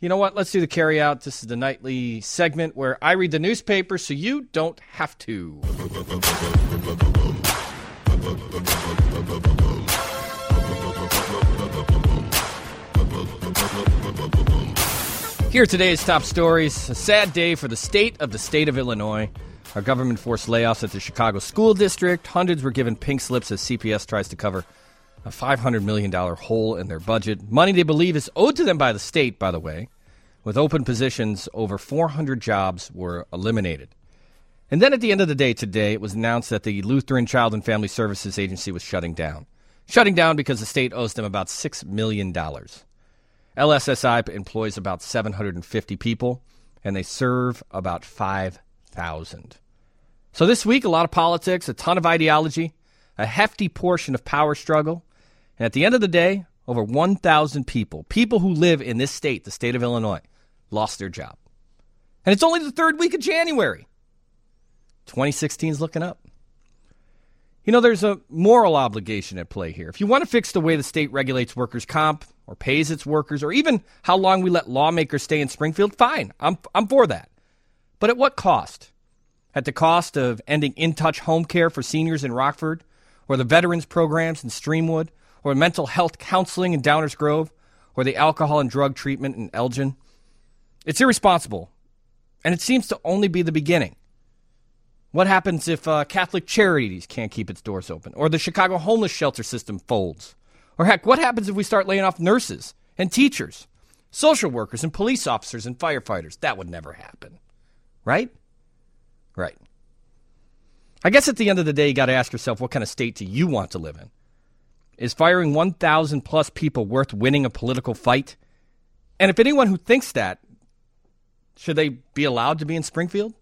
You know what? Let's do the carry out. This is the nightly segment where I read the newspaper so you don't have to. Here are today's top stories. A sad day for the state of Illinois. Our government forced layoffs at the Chicago School District. Hundreds were given pink slips as CPS tries to cover a $500 million hole in their budget. Money they believe is owed to them by the state, by the way. With open positions, over 400 jobs were eliminated. And then at the end of the day today, it was announced that the Lutheran Child and Family Services Agency was shutting down. Shutting down because the state owes them about $6 million. LSSI employs about 750 people, and they serve about 5,000. So this week, a lot of politics, a ton of ideology, a hefty portion of power struggle, and at the end of the day, over 1,000 people who live in this state, the state of Illinois, lost their job. And it's only the third week of January. 2016 is looking up. You know, there's a moral obligation at play here. If you want to fix the way the state regulates workers' comp or pays its workers, or even how long we let lawmakers stay in Springfield, fine. I'm for that. But at what cost? At the cost of ending in-touch home care for seniors in Rockford, or the veterans programs in Streamwood, or mental health counseling in Downers Grove, or the alcohol and drug treatment in Elgin? It's irresponsible, and it seems to only be the beginning. What happens if Catholic Charities can't keep its doors open, or the Chicago homeless shelter system folds? Or heck, what happens if we start laying off nurses and teachers, social workers and police officers and firefighters? That would never happen, right? Right. I guess at the end of the day, you got to ask yourself, what kind of state do you want to live in? Is firing 1,000 plus people worth winning a political fight? And if anyone who thinks that, should they be allowed to be in Springfield?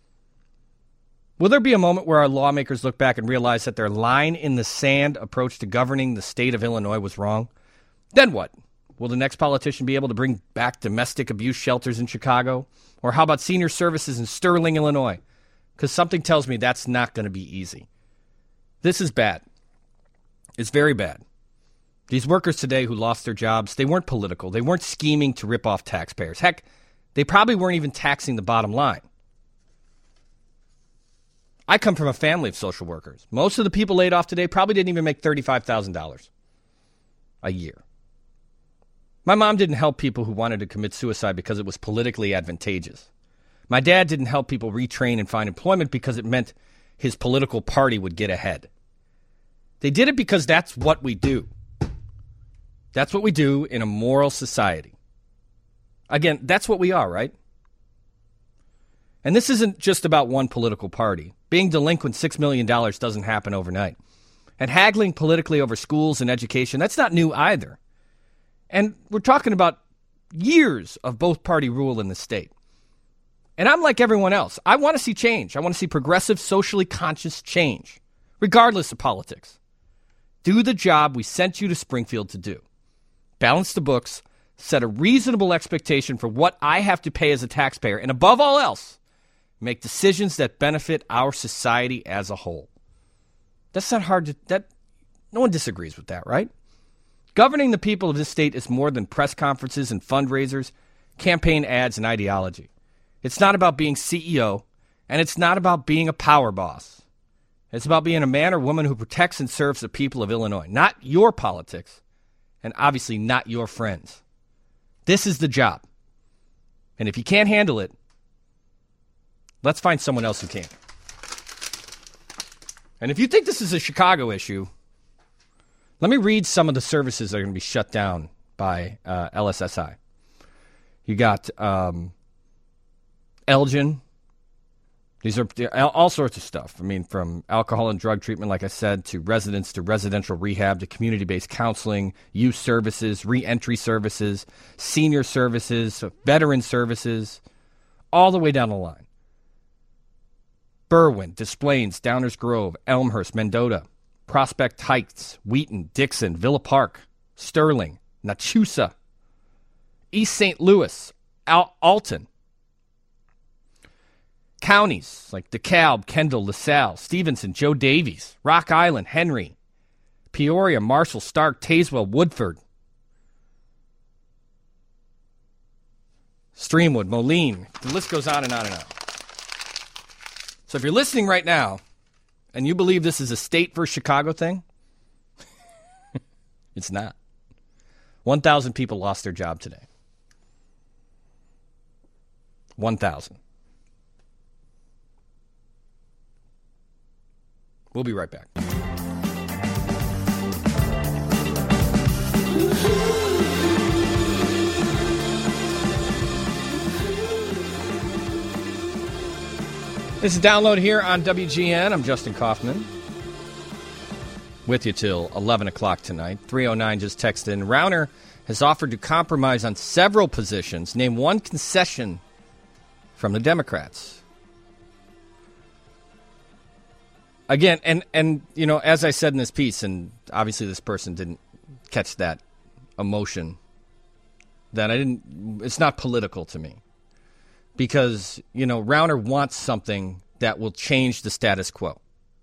Will there be a moment where our lawmakers look back and realize that their line in the sand approach to governing the state of Illinois was wrong? Then what? Will the next politician be able to bring back domestic abuse shelters in Chicago? Or how about senior services in Sterling, Illinois? Because something tells me that's not going to be easy. This is bad. It's very bad. These workers today who lost their jobs, they weren't political. They weren't scheming to rip off taxpayers. Heck, they probably weren't even taxing the bottom line. I come from a family of social workers. Most of the people laid off today probably didn't even make $35,000 a year. My mom didn't help people who wanted to commit suicide because it was politically advantageous. My dad didn't help people retrain and find employment because it meant his political party would get ahead. They did it because that's what we do. That's what we do in a moral society. Again, that's what we are, right? And this isn't just about one political party. Being delinquent $6 million doesn't happen overnight. And haggling politically over schools and education, that's not new either. And we're talking about years of both party rule in the state. And I'm like everyone else. I want to see change. I want to see progressive, socially conscious change, regardless of politics. Do the job we sent you to Springfield to do. Balance the books, set a reasonable expectation for what I have to pay as a taxpayer, and above all else, make decisions that benefit our society as a whole. That's not hard to, no one disagrees with that, right? Governing the people of this state is more than press conferences and fundraisers, campaign ads, and ideology. It's not about being CEO, and it's not about being a power boss. It's about being a man or woman who protects and serves the people of Illinois, not your politics, and obviously not your friends. This is the job. And if you can't handle it, let's find someone else who can. And if you think this is a Chicago issue, let me read some of the services that are going to be shut down by LSSI. You got Elgin. These are all sorts of stuff. I mean, from alcohol and drug treatment, like I said, to residential rehab, to community-based counseling, youth services, reentry services, senior services, veteran services, all the way down the line. Berwyn, Des Plaines, Downers Grove, Elmhurst, Mendota, Prospect Heights, Wheaton, Dixon, Villa Park, Sterling, Nachusa, East St. Louis, Alton. Counties like DeKalb, Kendall, LaSalle, Stevenson, Joe Davies, Rock Island, Henry, Peoria, Marshall, Stark, Tazewell, Woodford. Streamwood, Moline. The list goes on and on and on. So if you're listening right now and you believe this is a state versus Chicago thing, it's not. 1,000 people lost their job today. 1,000. We'll be right back. This is Download here on WGN. I'm Justin Kaufman. With you till 11 o'clock tonight. 309 just texted in. Rauner has offered to compromise on several positions. Name one concession from the Democrats. Again, and you know, as I said in this piece, and obviously this person didn't catch that emotion, that it's not political to me. Because, you know, Rauner wants something that will change the status quo.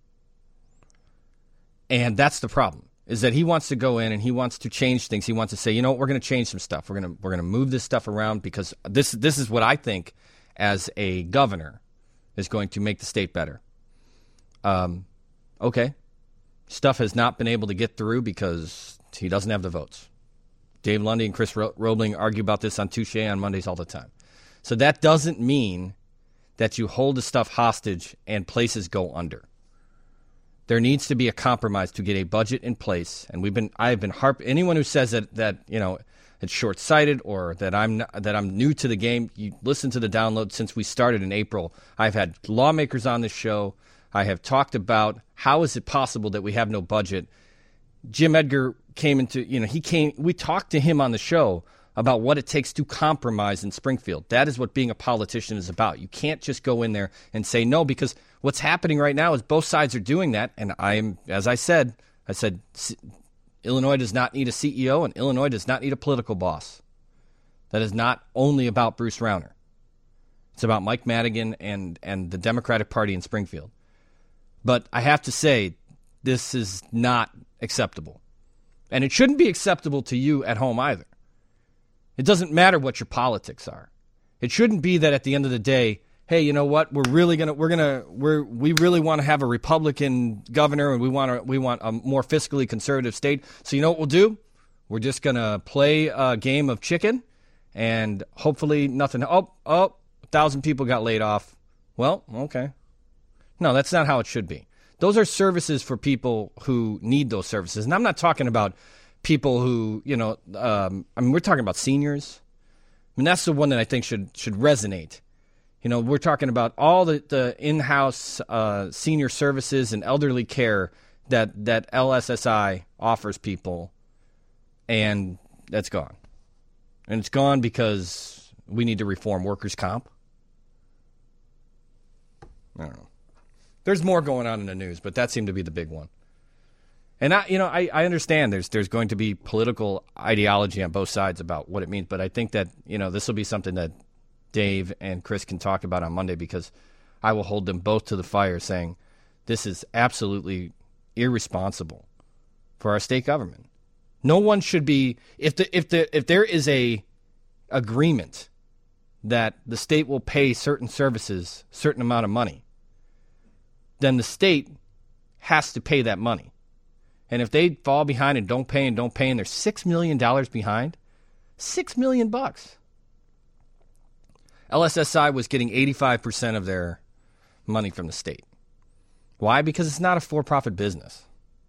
And that's the problem, is that he wants to go in and he wants to change things. He wants to say, you know what, we're going to change some stuff. We're going to move this stuff around because this is what I think as a governor is going to make the state better. Okay. Stuff has not been able to get through because he doesn't have the votes. Dave Lundy and Chris Roebling argue about this on Touche on Mondays all the time. So that doesn't mean that you hold the stuff hostage and places go under. There needs to be a compromise to get a budget in place, and I've been anyone who says that you know it's short-sighted or that I'm new to the game. You listen to the Download since we started in April. I've had lawmakers on this show. I have talked about how is it possible that we have no budget. Jim Edgar we talked to him on the show about what it takes to compromise in Springfield. That is what being a politician is about. You can't just go in there and say no, because what's happening right now is both sides are doing that. And as I said, Illinois does not need a CEO and Illinois does not need a political boss. That is not only about Bruce Rauner. It's about Mike Madigan and the Democratic Party in Springfield. But I have to say, this is not acceptable. And it shouldn't be acceptable to you at home either. It doesn't matter what your politics are. It shouldn't be that at the end of the day, hey, you know what? We really want to have a Republican governor, and we want a more fiscally conservative state. So you know what we'll do? We're just gonna play a game of chicken, and hopefully nothing. 1,000 people got laid off. Well, okay. No, that's not how it should be. Those are services for people who need those services, and I'm not talking about people who, you know, we're talking about seniors. I mean, that's the one that I think should resonate. You know, we're talking about all the in-house senior services and elderly care that LSSI offers people, and that's gone. And it's gone because we need to reform workers' comp. I don't know. There's more going on in the news, but that seemed to be the big one. And I understand there's going to be political ideology on both sides about what it means, but I think that, you know, this will be something that Dave and Chris can talk about on Monday, because I will hold them both to the fire saying this is absolutely irresponsible for our state government. No one should be, if there is a agreement that the state will pay certain services certain amount of money, then the state has to pay that money. And if they fall behind and don't pay, and they're $6 million behind, $6 million. LSSI was getting 85% of their money from the state. Why? Because it's not a for-profit business.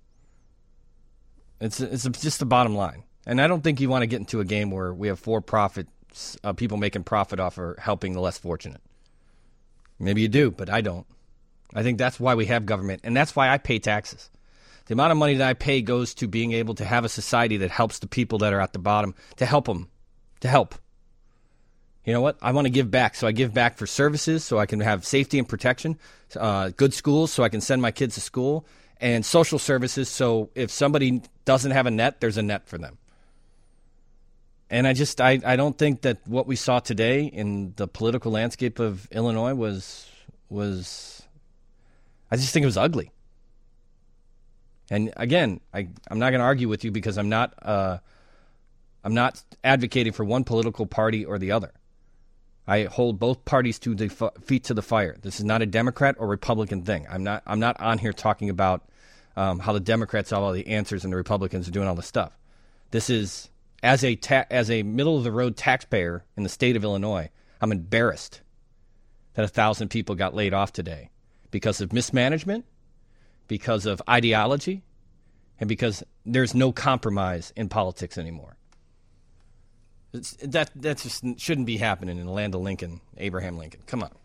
It's just the bottom line. And I don't think you want to get into a game where we have for-profit people making profit off of helping the less fortunate. Maybe you do, but I don't. I think that's why we have government, and that's why I pay taxes. The amount of money that I pay goes to being able to have a society that helps the people that are at the bottom, to help them, to help. You know what? I want to give back, so I give back for services so I can have safety and protection, good schools so I can send my kids to school, and social services so if somebody doesn't have a net, there's a net for them. And I don't think that what we saw today in the political landscape of Illinois was I just think it was ugly. And again, I'm not going to argue with you because I'm not advocating for one political party or the other. I hold both parties to the feet to the fire. This is not a Democrat or Republican thing. I'm not on here talking about how the Democrats have all the answers and the Republicans are doing all the stuff. This is, as a middle-of-the-road taxpayer in the state of Illinois, I'm embarrassed that 1,000 people got laid off today because of mismanagement, because of ideology, and because there's no compromise in politics anymore. That just shouldn't be happening in the land of Lincoln, Abraham Lincoln. Come on.